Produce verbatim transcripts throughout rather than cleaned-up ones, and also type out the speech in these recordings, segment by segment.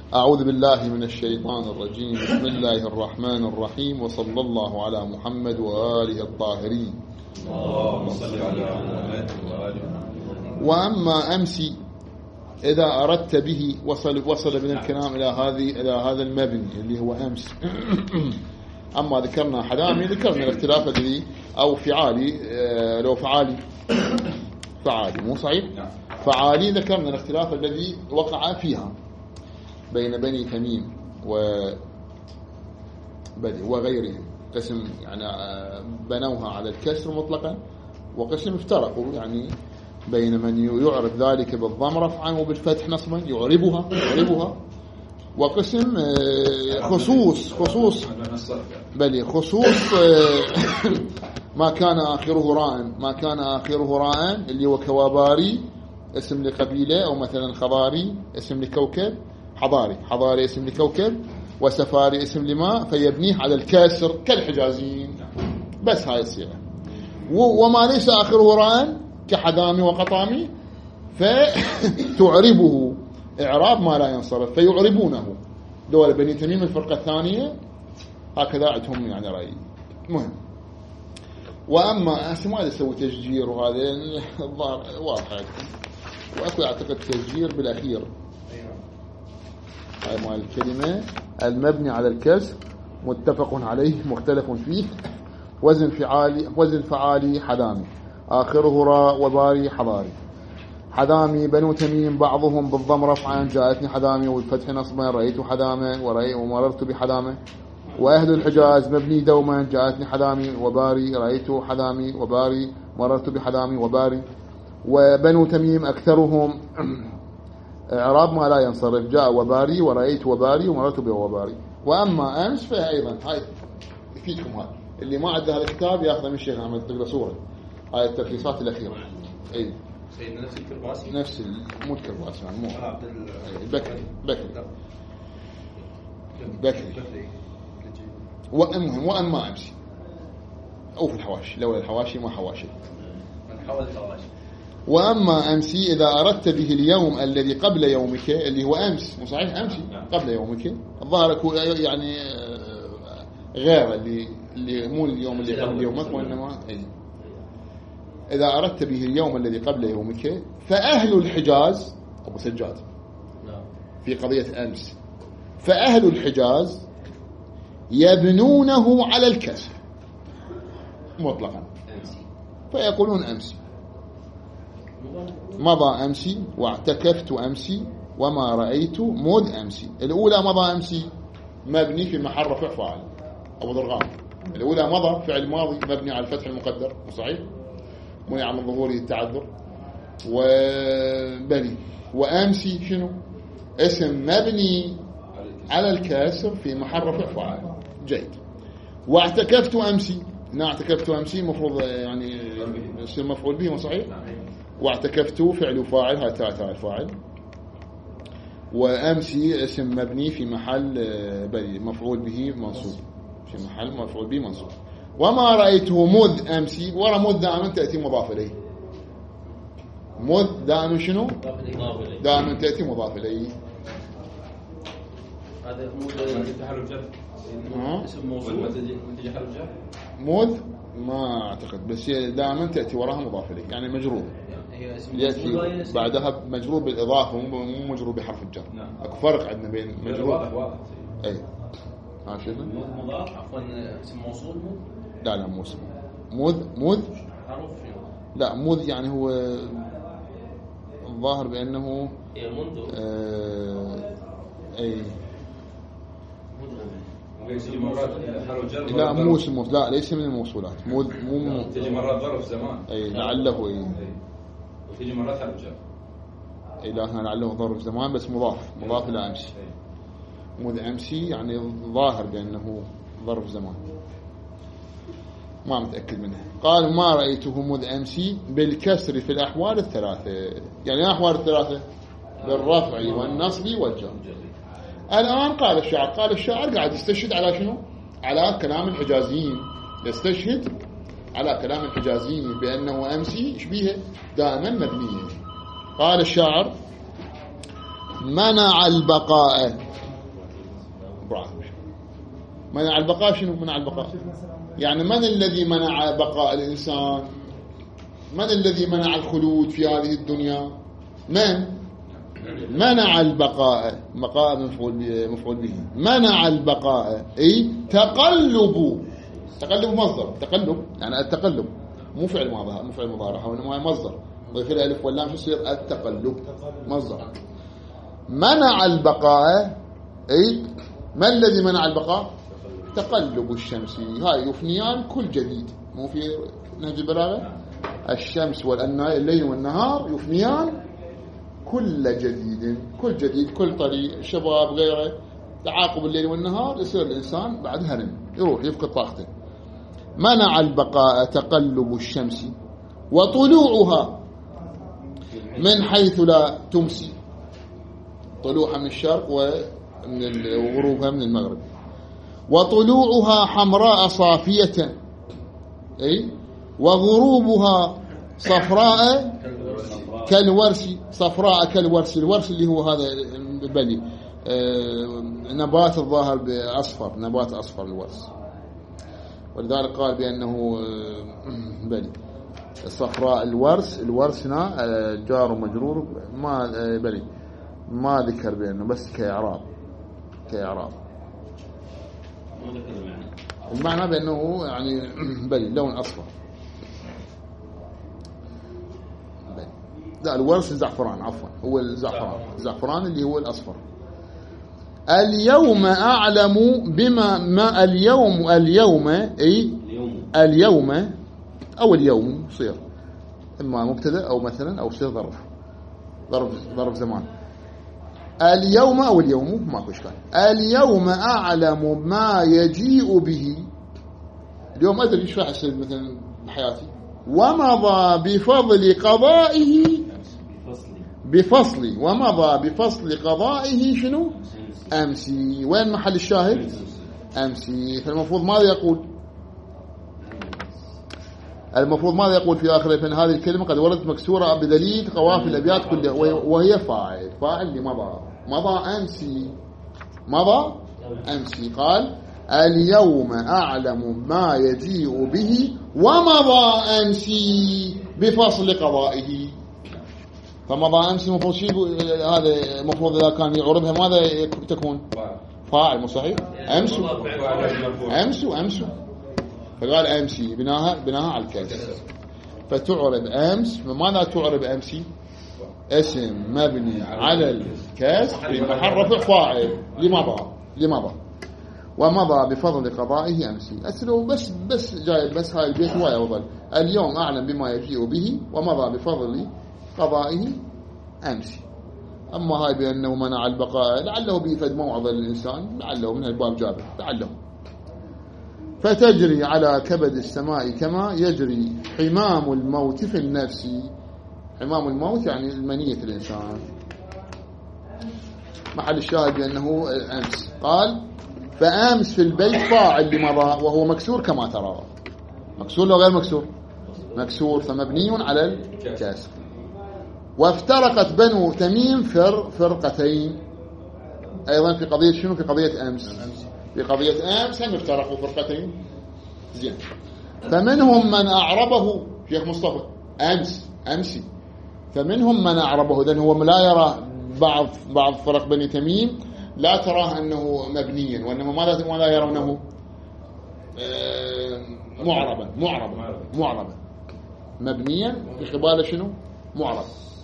أعوذ بالله من الشيطان الرجيم. بسم الله الرحمن الرحيم، وصلى الله على محمد وآله الطاهرين. اللهم صل على محمد وآله. وأما أمسي إذا أردت به وصل وصل بنا الكلام إلى هذه إلى هذا المبني اللي هو أمس. أما ذكرنا حدامي ذكرنا الاختلاف الذي أو فعالي، لو فعالي فعالي مو صحيح؟ فعالي ذكرنا الاختلاف الذي وقع فيها بين بني تميم وبني وغيرهم. قسم يعني بنوها على الكسر مطلقا، وقسم افترقوا يعني بين من يعرف ذلك بالضم رفعا وبالفتح نصبا يعربها يعربها وقسم خصوص خصوص بل خصوص ما كان آخره راء ما كان آخره راء اللي هو كواباري اسم لقبيلة، أو مثلا خضاري اسم لكوكب، حضاري حضاري اسم لكوكب، وسفاري اسم لماء، فيبنيه على الكسر كالحجازين. بس هاي الصيغة. وما ليس آخره راء كحدامي وقطامي فتعربه إعراب ما لا ينصرف فيعربونه. دول بني تميم الفرقة الثانية هكذا عندهم يعني رأي مهم. وأما ما يسوي تشجير، وهذا الظاهر واضح عندكم، وأكو أعتقد تشجير بالأخير. هاي مال الكلمة المبني على الكسر متفق عليه مختلف فيه. وزن فعالي وزن فعالي حدامي آخره راء وباري حضاري. حدامي بنو تميم بعضهم بالضم رفعا جاءتني حدامي، والفتح نصبا رأيت حدامة ورأي ومررت بحدامة. وأهل الحجاز مبني دوما جاءتني حدامي وباري رأيت حدامي وباري مررت بحدامي وباري. وبنو تميم أكثرهم إعراب ما لا ينصرف جاء وباري ورأيت وباري ومررت بوباري. وأما أمس فأيضا هاي يفيدكم، هاي اللي ما عنده هذا الكتاب يأخذ من الشيخ أحمد تقرأ صورة هاي التلخيصات الأخيرة. أي سيدنا نفس الكرباسي نفس مو الكرباسي يعني مو عبد بكري بكري بكري. وأمهم وأما أمسي أو في الحواشي، لولا الحواشي ما حواشي من حول الحواشي. وأما أمسي إذا أردت به اليوم الذي قبل يومك اللي هو أمس، مو صحيح أمسي قبل يومك الظاهر يعني غير اللي اللي مو اليوم اللي قبل يومك، وإنما أي إذا أردت به اليوم الذي قبل يومك فأهل الحجاز أبو سجاد في قضية أمس، فأهل الحجاز يبنونه على الكسر مطلقا فيقولون أمسي مضى أمسي واعتكفت أمسي وما رأيت مذ أمسي. الأولى مضى أمسي مبني في محل رفع فاعل أبو ضرغام. الأولى مضى فعل ماضي مبني على الفتح المقدر صحيح منع من ظهوره التعذر. وبني وأمسي شنو اسم مبني على الكسر في محل رفع فاعل. جيد. واعتكفت أمسي نا اعتكفت أمسي مفروض يعني يصير مفعول به صحيح. واعتكفت فعل فاعل هاي تاء الفاعل. وأمسي اسم مبني في محل بني مفعول به منصوب في محل مفعول به منصوب. وما رأيته مذ أمسي، ورا مذ دائما تأتي مضاف إليه. مذ دائما شنو دائما تأتي مضاف إليه. هذا مذ تحرف جر اسم موصول منتج حرف جر. مذ ما أعتقد، بس دائما تأتي وراها مضاف إليه يعني مجرور يأتي بعدها مجرور بالإضافة مو مجرور بحرف الجر. أكو فرق عندنا بين مجرور أي عاشرنا مضاف عفوا اسم موصول مذ. لا لا مو اسم مذ مذ حرف لا مذ يعني هو الظاهر بأنه منذ آه أي تجي مرات حرف جر لا مو اسم لا ليس من الموصولات مو مو تجي مرات ظرف زمان أي لعله أي وتجي مرات حرف جر أي لا لعله ظرف زمان بس مضاف مضاف إلى أمسي. مذ أمسي يعني ظاهر بأنه ظرف زمان ما متأكد منه. قال ما رأيته مذ أمسي بالكسر في الأحوال الثلاثة. يعني الأحوال الثلاثة بالرفع والنصب والجر. الآن قال الشاعر قال الشاعر قاعد يستشهد على شنو على كلام الحجازيين، يستشهد على كلام الحجازيين بأنه أمسي شبيه دائما مبنية. قال الشاعر منع البقاء براحتك. منع البقاء شنو منع البقاء؟ يعني من الذي منع بقاء الإنسان؟ من الذي منع الخلود في هذه الدنيا؟ من منع البقاء؟ بقاء مفعول مفعول به. منع البقاء أي تقلب. تقلب مصدر، تقلب يعني التقلب مو فعل ماضي، مو فعل مضارع، هو مصدر ضيف له الف واللام شو يصير؟ التقلب مصدر. منع البقاء أي ما الذي منع البقاء؟ تقلب الشمس. هاي يفنيان كل جديد، مو في نهج البلاغة الشمس والليل والنهار يفنيان كل جديد، كل جديد كل طريق شباب غيره، تعاقب الليل والنهار يصير الإنسان بعد هرم يروح يفقد طاقته. منع البقاء تقلب الشمس وطلوعها من حيث لا تمسي، طلوعها من الشرق وغروبها من المغرب. وطلوعها حمراء صافية أي وغروبها صفراء كالورس، صفراء كالورس. الورس اللي هو هذا بلي آه نبات الظاهر بأصفر، نبات أصفر الورس، ولذلك قال بأنه آه بلي صفراء الورس. الورس هنا آه جار ومجرور ما آه بلي ما ذكر بأنه بس كإعراب، كإعراب ما ذكر المعنى. المعنى بأنه يعني بلي لون أصفر. لا الورس الزعفران، عفوا هو الزعفران، الزعفران اللي هو الأصفر. اليوم أعلم بما ما اليوم اليوم أي اليوم أو اليوم يصير إما مبتدأ أو مثلا أو يصير ظرف، ظرف ظرف زمان. اليوم أو اليوم ماكو إشكال. اليوم أعلم ما يجيء به. اليوم أدري إيش راح يصير مثلا بحياتي. ومضى بفضل قضائه بفصل ومضى بفصل قضائه شنو؟ أمسي. وين محل الشاهد؟ أمسي. فالمفروض ماذا يقول؟ المفروض ماذا يقول في آخر فإن هذه الكلمة قد وردت مكسورة بدليل قوافي الأبيات كلها، وهي فاعل، فاعل لمضى. مضى أمسي، مضى أمسي. قال اليوم أعلم ما يجيء به ومضى أمسي بفصل قضائه. فمضى أمسي مفروض شيء هذا، مفروض إذا كان يعربها ماذا تكون؟ فاعل. مو صحيح؟ أمسوا أمسوا أمسوا فقال أمسي بناها بناها على الكسر، فتعرب أمس. ماذا تعرب أمسي؟ اسم مبني على الكسر في محل رفع فاعل لمضى لمضى. ومضى بفضل قضائه أمسي. أسلو بس بس جاي بس هاي البيت هو أفضل. اليوم أعلم بما يجيء به ومضى بفضل قضائه أمسي. أما هاي بأنه منع البقاء لعله بيفد موعظة للإنسان، لعله من الباب جابر، لعله. فتجري على كبد السماء كما يجري حمام الموت في النفس. حمام الموت يعني المنية الإنسان. محل الشاهد بأنه أمس. قال فأمس في البيت فاعل لمضى وهو مكسور كما ترى. مكسور لو غير مكسور؟ مكسور، فمبني على الكسر. وافترقت بنو تميم فر فرقتين أيضا في قضية شنو؟ في قضية أمس. في قضية أمس هم افترقوا فرقتين. زين. فمنهم من أعربه شيخ مصطفى أمس أمسي، فمنهم من أعربه. إذن هو لا يرى بعض بعض فرق بني تميم لا تراه أنه مبنيا، وإنما ماذا ولا يرونه معربا معربا معربا مبنيا بقبال شنو؟ معرب.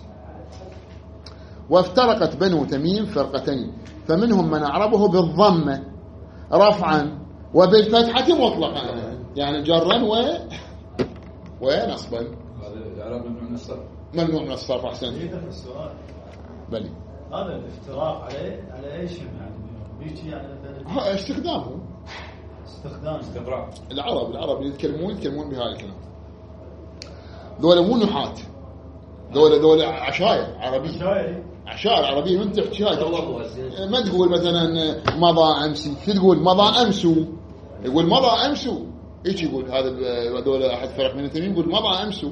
وافترقت بنو تميم فرقتين، فمنهم من أعربه بالضمة رفعا وبالفتحة مطلقا، يعني جرا و ونصبا. هذا الإعراب ممنوع من الصرف. ممنوع من الصرف. أحسن. بلي هذا الافتراق عليه على ايش يعني؟ بيجي يعني مثلا استخدامه استخدام استقراء. العرب العرب يتكلمون يتكلمون بهذا الكلام. ذولا مو نحاة، ذولا ذولا عشاير عربية، عشاير عربية. من تحكي هاي ما تقول مثلا مضى أمسي، شو تقول؟ مضى أمسو. يقول مضى أمسو. ايش يقول هذا؟ ذولا أحد فرق من التميم يقول مضى أمسو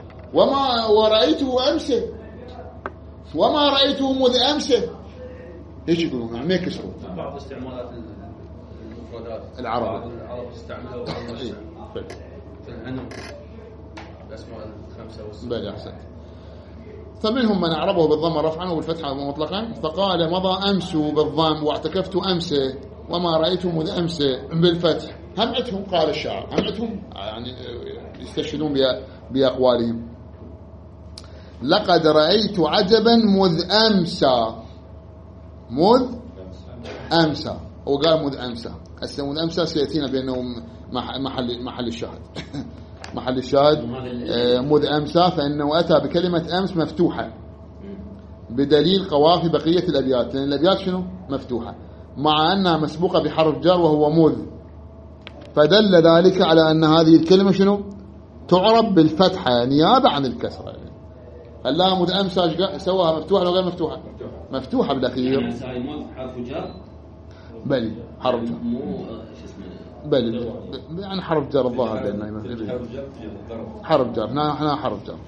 وما ورأيته أمسه وما رأيته مذ أمسه. ايش يقولون يعني ما يكسرون. بعض استعمالات المفردات العرب العرب استعملوا في العنم الاسماء الخمسه والسته. بل احسنت. فمنهم من أعربه بالضم رفعا والفتحة مطلقا فقال مضى أمس بالضم واعتكفت أمس وما رأيت مذ أمس بالفتح. همعتهم قال الشاعر همعتهم يعني يستشهدون بأقوالهم. لقد رأيت عجبا مذ أمسى مذ أمسى وقال مذ أمسى. هسه مذ أمسى سيأتينا بأنه محل محل الشاهد محل الشاهد مذ أمسى فإنه أتى بكلمة أمس مفتوحة بدليل قوافي بقية الأبيات لأن الأبيات شنو مفتوحة مع أنها مسبوقة بحرف جر وهو مذ فدل ذلك على أن هذه الكلمة شنو تعرب بالفتحة نيابة عن الكسرة. خلاها مذ أمسى سواها مفتوحة لو غير مفتوحة مفتوحة بالأخير حرف جر بل حرف جر مو شو اسمه بل يعني حرف جر الظاهر لأنه حرف جر هنا حرف جر.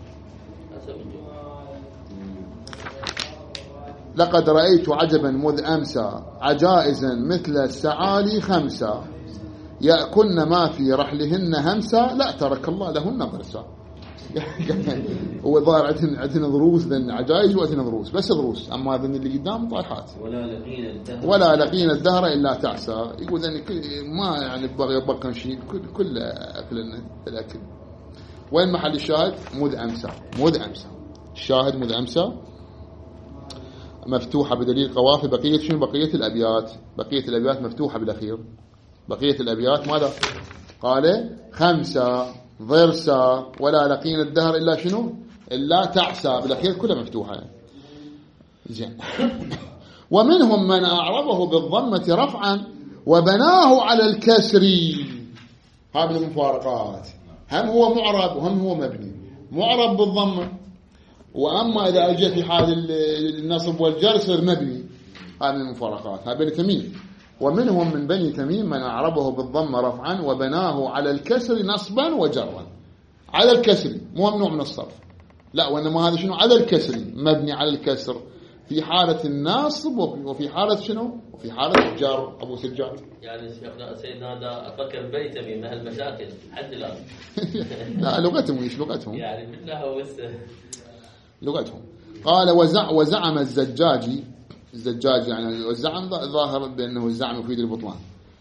لقد رأيت عجبا مذ أمسى عجائزا مثل السعالي خمسة يأكلن ما في رحلهن همسة لا ترك الله لهن ضرسا. هو ظاهر عندنا عندنا ضروس لأن عجائز وعندنا ضروس بس ضروس أما هذين اللي قدام طايحات. ولا لقينا الدهر ولا لقينا الدهر إلا تعسى. يقول أن ما يعني بغي يبقى نشيل كل كل أكلنا الأكل. وين محل الشاهد مذ أمسى مذ أمسى الشاهد مذ أمسى مفتوحة بدليل قوافي بقية شنو بقية الأبيات بقية الأبيات مفتوحة بالأخير. بقية الأبيات ماذا قال خمسة ضرسة ولا لقينا الدهر إلا شنو إلا تعسى بالأخير كلها مفتوحة زين. ومنهم من أعربه بالضمة رفعا وبناه على الكسر. هذه المفارقات هم هو معرب وهم هو مبني معرب بالضمة وأما إذا أجى في حال النصب والجر صار مبني. هذه المفارقات هذا بني تميم. ومنهم من بني تميم من أعربه بالضم رفعا وبناه على الكسر نصبا وجرا. على الكسر مو ممنوع من الصرف لا وإنما هذا شنو على الكسر مبني على الكسر في حالة الناصب وفي حالة شنو وفي حالة الجر. أبو سجاد يعني شيخنا سيدنا هذا أفكر بني تميم من هالمشاكل حد الآن. لا لغتهم ايش لغتهم يعني مثله بس لغتهم. قال وزع وزعم الزجاجي الزجاج يعني والزعم ظاهر بأنه الزعم يفيد البطلان.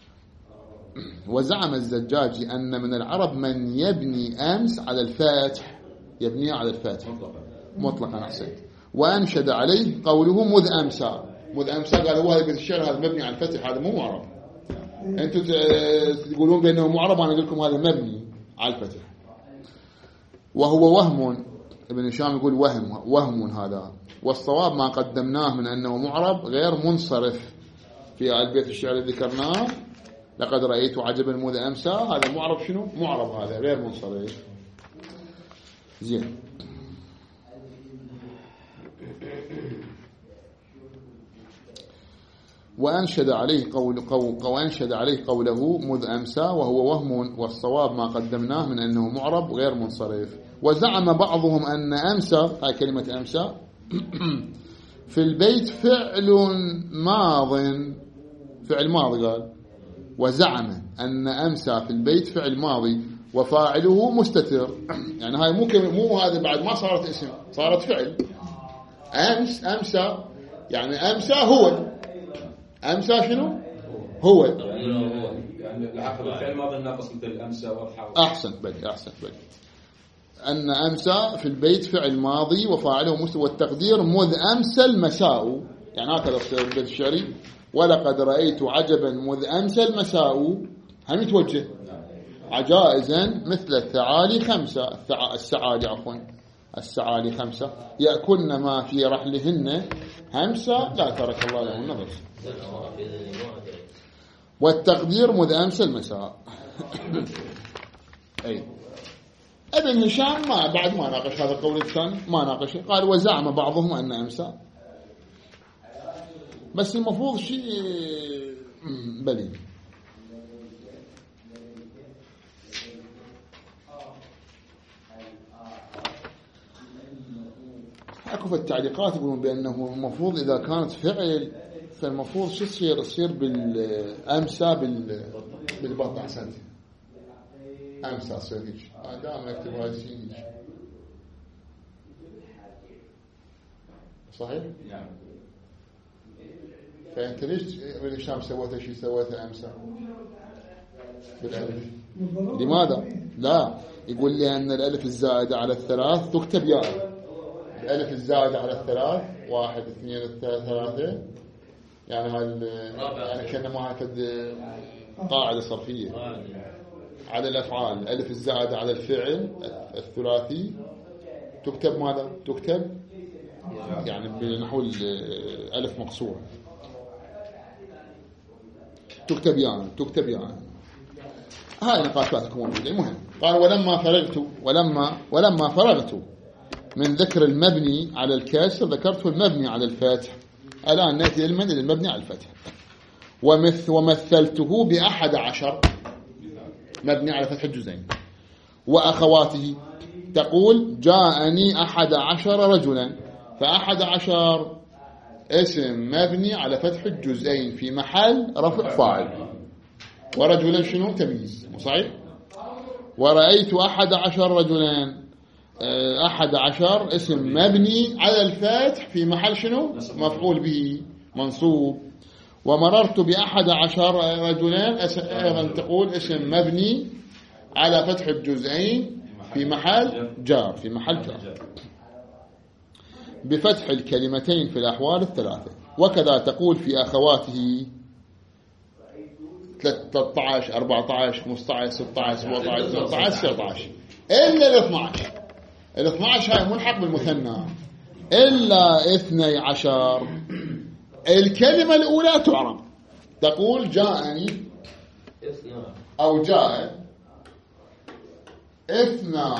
وزعم الزجاج أن من العرب من يبني أمس على الفاتح يبني على الفاتح مطلقا أحسن. وأنشد عليه قوله مذ أمسى مذ أمسى قال هو هذا الشعر هذا مبني على الفتح هذا مو معرب. أنتم تقولون بأنه معرب أنا أقول لكم هذا مبني على الفتح وهو وهم. ابن هشام يقول وهم وهم هذا والصواب ما قدمناه من أنه معرب غير منصرف في البيت الشعر اللي ذكرناه. لقد رأيت عجبا مذ أمسى هذا معرب شنو معرب هذا غير منصرف. زين. وأنشد عليه قول قول وأنشد عليه قوله مذ أمسى وهو وهم والصواب ما قدمناه من أنه معرب غير منصرف. وزعم بعضهم أن أمسى هاي كلمة أمسى في البيت فعل ماض فعل ماضي قال وزعم أن أمسى في البيت فعل ماضي وفاعله مستتر. يعني هاي مو مو هذا بعد ما صارت اسم صارت فعل. أمس أمسى يعني أمسى هو أمسى شنو هو يعني العقل الفعل ماضي الناقص مثل أمسى واضحة. أحسن بدي أحسن بدي أن أمسى في البيت فعل ماضي وفاعله مستتر والتقدير مذ أمسى المساء. يعني هكذا في البيت الشعري ولقد رأيت عجبا مذ أمسى المساء هم يتوجه عجائزا مثل الثعالي خمسة السعالي عفوا السعالي خمسة يأكلن ما في رحلهن همسة لا ترك الله لهن ضرسا. والتقدير مذ أمسى المساء. أي ابن هشام ما بعد ما ناقش هذا القول الثاني ما ناقش قال وزعم بعضهم أن أمسى بس المفروض شيء بلي. اكو في التعليقات يقولون بانه المفروض اذا كانت فعل فالمفروض شو يصير يصير بالأمسى بال بالبطن. أحسنت أمسى تصير هيك. دائما أكتب هاي الشيء هيك. صحيح؟ نعم. فأنت ليش ابن هشام سويت شيء سويته أمسى بالألف؟ لماذا؟ لا، يقول لي أن الألف الزائدة على الثلاث تكتب ياء. الألف الزائدة على الثلاث واحد اثنين ثلاثة، يعني هال يعني كأنما هكذا قاعدة صرفية على الأفعال. الألف الزائدة على الفعل الثلاثي تكتب ماذا؟ تكتب يعني بنحو الألف مقصور تكتب يعني تكتب يعني هاي نقاشاتكم موجودة. المهم قال ولما فرغت ولما ولما فرغت من ذكر المبني على الكسر ذكرت المبني على الفتح. الآن نأتي المن المبني على الفتح. ومثل ومثلته بأحد عشر مبني على فتح الجزئين وأخواته. تقول جاءني أحد عشر رجلا، فأحد عشر اسم مبني على فتح الجزئين في محل رفع فاعل، ورجلا شنو؟ تمييز. صحيح؟ ورأيت أحد عشر رجلا، أحد عشر اسم مبني على الفتح في محل شنو؟ مفعول به منصوب. ومررت بأحد عشر رجلا أيضا تقول اسم مبني على فتح الجزئين في محل جار في محل جار بفتح الكلمتين في الأحوال الثلاثة. وكذا تقول في أخواته ثلاثة عشر أربعة عشر خمسة عشر ستة عشر سبعة عشر ثمانية عشر تسعة عشر إلا الاثنى عشر. الاثنى عشر هاي ملحق بالمثنى. إلا اثني عشر الكلمة الأولى تعرب. تقول جاءني أو جاء اثنى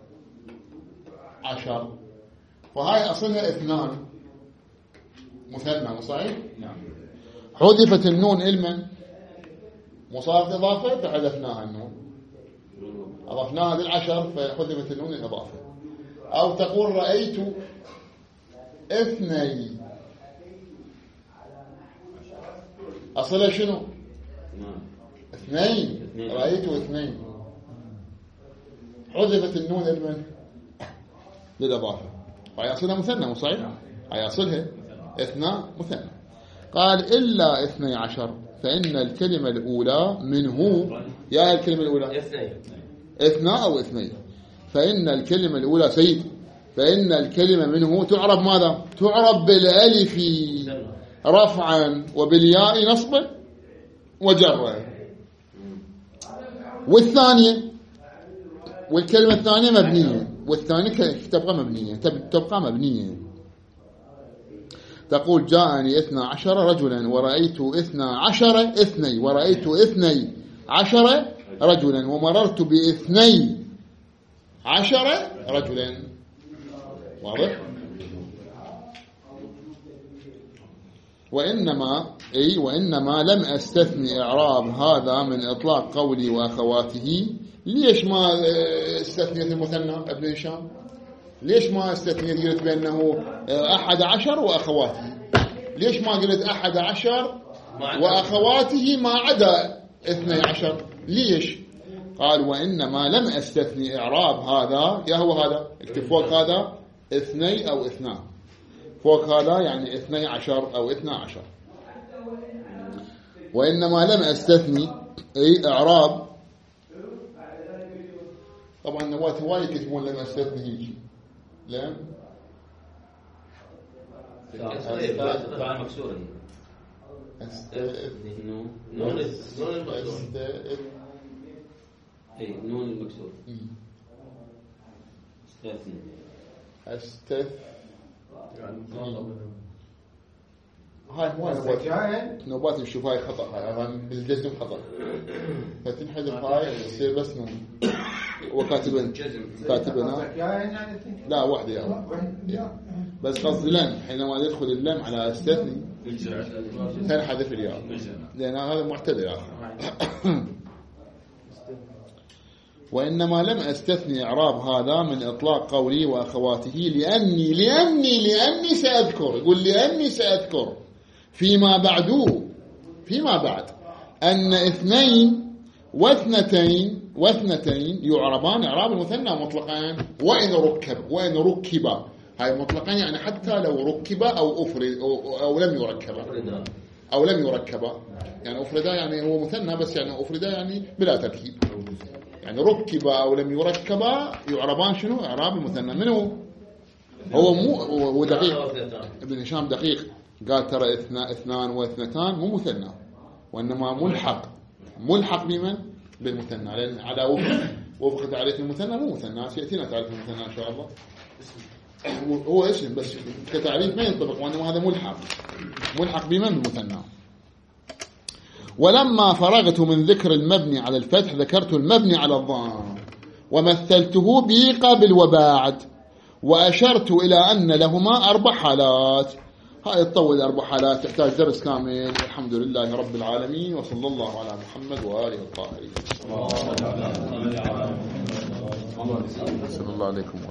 عشر، فهاي أصلها اثنان مثنى. صحيح؟ نعم. حذفت النون علما مصارفة إضافة فحذفناها النون أضفناها للعشر فحذفت النون الإضافة. أو تقول رأيت اثني، أصلها شنو؟ اثنين. رأيت اثنين حذفت النون علما للإضافة، فهي أصلها مثنى. صحيح؟ هي أصلها اثنى مثنى. قال إلا اثني عشر فإن الكلمة الأولى منه. يا الكلمة الأولى اثنى أو اثنين. فإن الكلمة الأولى سيد فإن الكلمة منه تعرب ماذا؟ تعرب بالألف رفعا وبالياء نصبا وجرا. والثانية والكلمة الثانية مبنية، والثانية تبقى مبنية تبقى مبنية. تقول جاءني اثنى عشر رجلا ورأيت اثنى عشر اثني ورأيت اثني عشر رجلا ومررت باثني عشر رجلا. واضح؟ وإنما أي وإنما لم أستثني إعراب هذا من إطلاق قولي وأخواته. ليش ما استثنيت المثنى ابن هشام؟ ليش ما استثنيت قلت بأنه أحد عشر وأخواته؟ ليش ما قلت أحد عشر وأخواته ما عدا اثني عشر؟ ليش؟ قال وإنما لم أستثني إعراب هذا. يا هو هذا اكتب فوق هذا اثني أو اثنان، فوق هذا يعني اثني عشر أو اثنى عشر. وإنما لم أستثني أي إعراب. طبعا نوات هواي يكتبون لم أستثني هيك. لا فعل مكسور. استثني نون نون المكسور. اي نون المكسور. استثني استثني هاي هو نوبات نوبات نشوف هاي خطأ. هاي بالجزم خطأ، فتنحذف هاي تصير بس نون. وكاتبا كاتبنا لا واحدة يا بس قصدي لم حينما يدخل اللم على استثني تنحذف الياء لأن هذا معتدل يا أخي. وإنما لم أستثني إعراب هذا من إطلاق قولي وأخواته لأني لأني لأني سأذكر. يقول لأني سأذكر فيما بعد فيما بعد أن اثنين واثنتين واثنتين يعربان إعراب المثنى مطلقان وإن ركب وإن ركبا. هاي مطلقان يعني حتى لو ركبا أو أفرد أو, أو لم يركبا أو لم يركبا. يعني أفردا يعني هو مثنى بس يعني أفردا يعني بلا تركيب. يعني ركبا أو لم يركبا يعربان شنو إعراب المثنى. منه هو مو هو دقيق. ابن هشام دقيق قال ترى اثنان واثنتان مو مثنى وإنما ملحق ملحق بمن بالمثنى لأن على وفق وفق تعريف المثنى مو مثنى. سيأتينا تعريف المثنى إن شاء الله. هو اسم بس كتعريف ما ينطبق وإنما هذا ملحق ملحق بمن بالمثنى. ولما فرغت من ذكر المبني على الفتح ذكرت المبني على الضم ومثلته به قبل وبعد وأشرت إلى أن لهما أربع حالات. هاي تطول أربع حالات تحتاج درس كامل. الحمد لله رب العالمين وصلى الله على محمد وآله الطاهرين. صلى الله عليكم.